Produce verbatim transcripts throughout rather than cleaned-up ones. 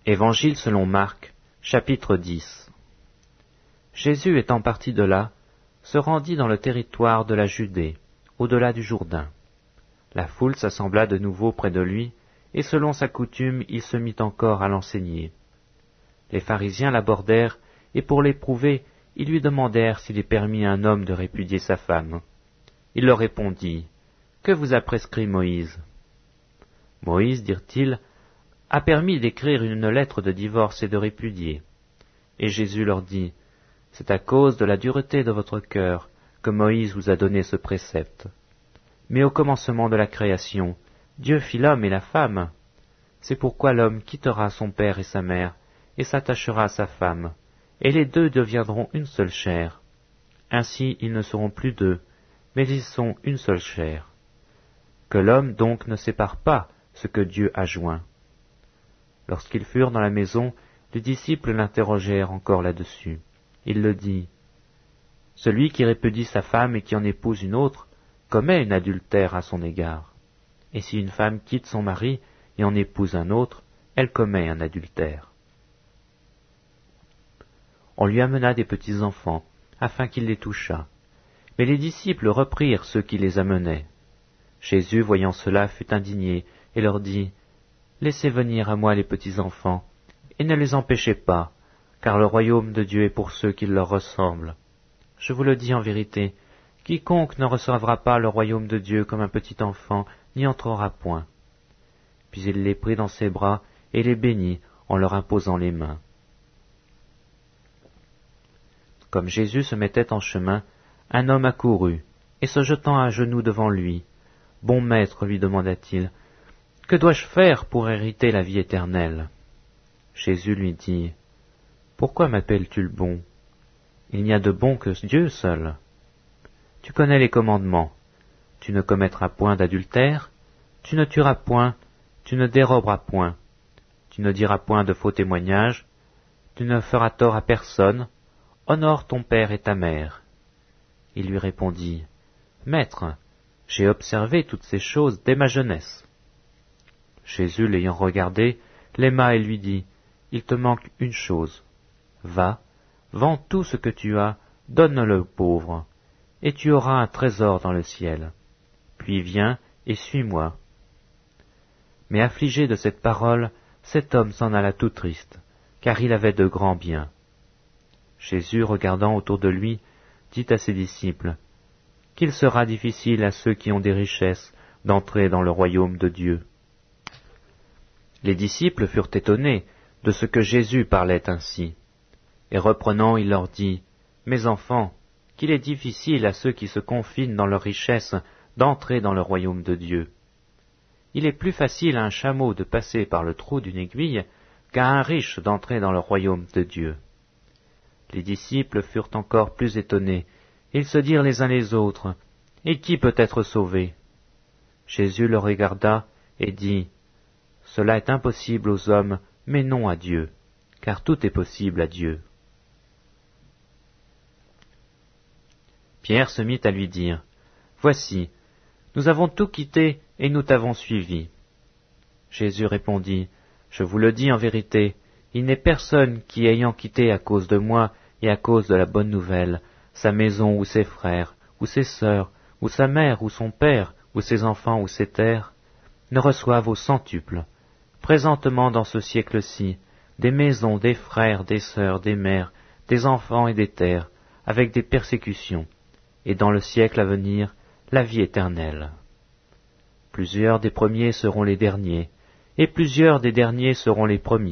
Évangile selon Marc, chapitre dix. Jésus étant parti de là, se rendit dans le territoire de la Judée, au-delà du Jourdain. La foule s'assembla de nouveau près de lui, et selon sa coutume, il se mit encore à l'enseigner. Les pharisiens l'abordèrent, et pour l'éprouver, ils lui demandèrent s'il est permis à un homme de répudier sa femme. Il leur répondit, « Que vous a prescrit Moïse ?» Moïse, dirent-ils, a permis d'écrire une lettre de divorce et de répudier. Et Jésus leur dit, « C'est à cause de la dureté de votre cœur que Moïse vous a donné ce précepte. Mais au commencement de la création, Dieu fit l'homme et la femme. C'est pourquoi l'homme quittera son père et sa mère, et s'attachera à sa femme, et les deux deviendront une seule chair. Ainsi ils ne seront plus deux, mais ils sont une seule chair. Que l'homme donc ne sépare pas ce que Dieu a joint. » Lorsqu'ils furent dans la maison, les disciples l'interrogèrent encore là-dessus. Il le dit, « Celui qui répudie sa femme et qui en épouse une autre, commet un adultère à son égard. Et si une femme quitte son mari et en épouse un autre, elle commet un adultère. » On lui amena des petits enfants, afin qu'il les touchât. Mais les disciples reprirent ceux qui les amenaient. Jésus, voyant cela, fut indigné, et leur dit, « Laissez venir à moi les petits enfants, et ne les empêchez pas, car le royaume de Dieu est pour ceux qui leur ressemblent. Je vous le dis en vérité, quiconque ne recevra pas le royaume de Dieu comme un petit enfant n'y entrera point. » Puis il les prit dans ses bras et les bénit en leur imposant les mains. Comme Jésus se mettait en chemin, un homme accourut, et se jetant à genoux devant lui, « Bon maître, lui demanda-t-il, que dois-je faire pour hériter la vie éternelle ?» Jésus lui dit, « Pourquoi m'appelles-tu le bon? Il n'y a de bon que Dieu seul. Tu connais les commandements. Tu ne commettras point d'adultère, tu ne tueras point, tu ne déroberas point, tu ne diras point de faux témoignages, tu ne feras tort à personne, honore ton père et ta mère. » Il lui répondit, « Maître, j'ai observé toutes ces choses dès ma jeunesse. » Jésus, l'ayant regardé, l'aima et lui dit, « Il te manque une chose. Va, vends tout ce que tu as, donne-le aux pauvres, et tu auras un trésor dans le ciel. Puis viens et suis-moi. » Mais affligé de cette parole, cet homme s'en alla tout triste, car il avait de grands biens. Jésus, regardant autour de lui, dit à ses disciples, « Qu'il sera difficile à ceux qui ont des richesses d'entrer dans le royaume de Dieu. » Les disciples furent étonnés de ce que Jésus parlait ainsi. Et reprenant, il leur dit, « Mes enfants, qu'il est difficile à ceux qui se confinent dans leurs richesses d'entrer dans le royaume de Dieu. Il est plus facile à un chameau de passer par le trou d'une aiguille qu'à un riche d'entrer dans le royaume de Dieu. » Les disciples furent encore plus étonnés. Ils se dirent les uns les autres, « Et qui peut être sauvé ?» Jésus le regarda et dit, « Cela est impossible aux hommes, mais non à Dieu, car tout est possible à Dieu. » Pierre se mit à lui dire, « Voici, nous avons tout quitté et nous t'avons suivi. » Jésus répondit, « Je vous le dis en vérité, il n'est personne qui, ayant quitté à cause de moi et à cause de la bonne nouvelle, sa maison ou ses frères, ou ses sœurs, ou sa mère ou son père, ou ses enfants ou ses terres, ne reçoive au centuple, présentement dans ce siècle-ci, des maisons, des frères, des sœurs, des mères, des enfants et des terres, avec des persécutions, et dans le siècle à venir, la vie éternelle. Plusieurs des premiers seront les derniers, et plusieurs des derniers seront les premiers. »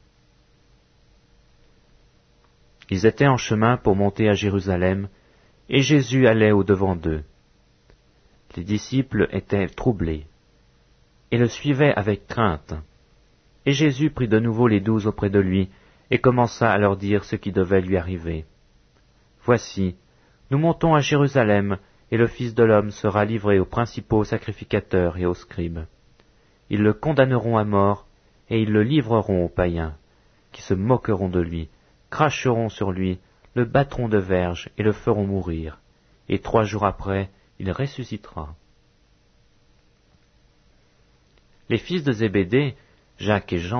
Ils étaient en chemin pour monter à Jérusalem, et Jésus allait au-devant d'eux. Les disciples étaient troublés, et le suivaient avec crainte. Et Jésus prit de nouveau les douze auprès de lui, et commença à leur dire ce qui devait lui arriver. « Voici, nous montons à Jérusalem, et le Fils de l'homme sera livré aux principaux sacrificateurs et aux scribes. Ils le condamneront à mort, et ils le livreront aux païens, qui se moqueront de lui, cracheront sur lui, le battront de verge et le feront mourir, et trois jours après, il ressuscitera. » Les fils de Zébédée, Jacques et Jean,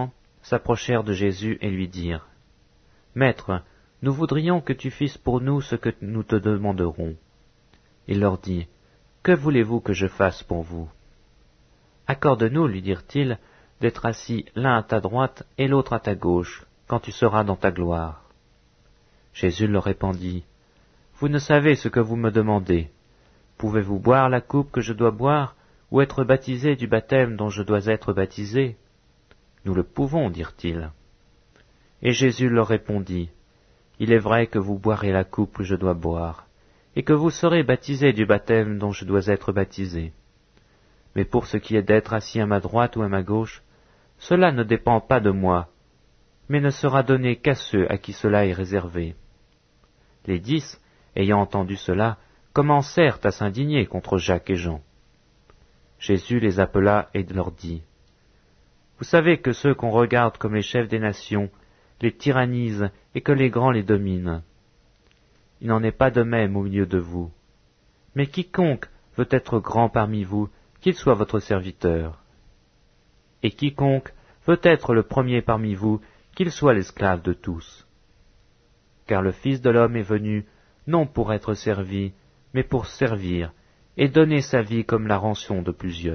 s'approchèrent de Jésus et lui dirent, « Maître, nous voudrions que tu fisses pour nous ce que nous te demanderons. » Il leur dit, « Que voulez-vous que je fasse pour vous ?» « Accorde-nous, lui dirent-ils, d'être assis l'un à ta droite et l'autre à ta gauche, quand tu seras dans ta gloire. » Jésus leur répondit, « Vous ne savez ce que vous me demandez. Pouvez-vous boire la coupe que je dois boire, ou être baptisé du baptême dont je dois être baptisé ?» Nous le pouvons, dirent-ils. Et Jésus leur répondit, « Il est vrai que vous boirez la coupe que je dois boire, et que vous serez baptisés du baptême dont je dois être baptisé. Mais pour ce qui est d'être assis à ma droite ou à ma gauche, cela ne dépend pas de moi, mais ne sera donné qu'à ceux à qui cela est réservé. » Les dix, ayant entendu cela, commencèrent à s'indigner contre Jacques et Jean. Jésus les appela et leur dit, « Vous savez que ceux qu'on regarde comme les chefs des nations les tyrannisent et que les grands les dominent. Il n'en est pas de même au milieu de vous. Mais quiconque veut être grand parmi vous, qu'il soit votre serviteur. Et quiconque veut être le premier parmi vous, qu'il soit l'esclave de tous. Car le Fils de l'homme est venu, non pour être servi, mais pour servir, et donner sa vie comme la rançon de plusieurs. »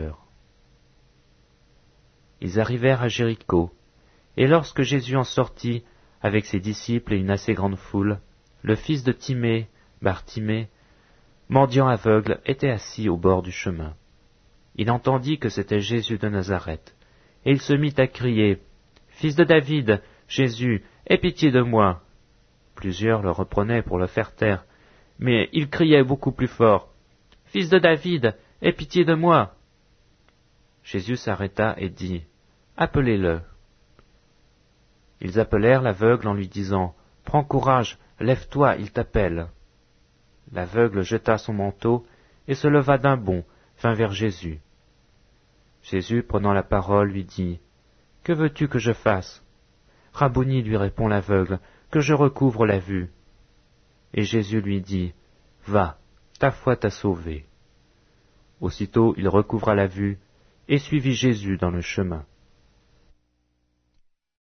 Ils arrivèrent à Jéricho, et lorsque Jésus en sortit, avec ses disciples et une assez grande foule, le fils de Timée, Bartimée, mendiant aveugle, était assis au bord du chemin. Il entendit que c'était Jésus de Nazareth, et il se mit à crier, « Fils de David, Jésus, aie pitié de moi !» Plusieurs le reprenaient pour le faire taire, mais il criait beaucoup plus fort, « Fils de David, aie pitié de moi !» Jésus s'arrêta et dit, « Appelez-le. » Ils appelèrent l'aveugle en lui disant, « Prends courage, lève-toi, il t'appelle. » L'aveugle jeta son manteau et se leva d'un bond, vint vers Jésus. Jésus, prenant la parole, lui dit, « Que veux-tu que je fasse ?» « Rabouni, lui répond l'aveugle, « que je recouvre la vue. » Et Jésus lui dit, « Va, ta foi t'a sauvé. » Aussitôt il recouvra la vue et suivit Jésus dans le chemin.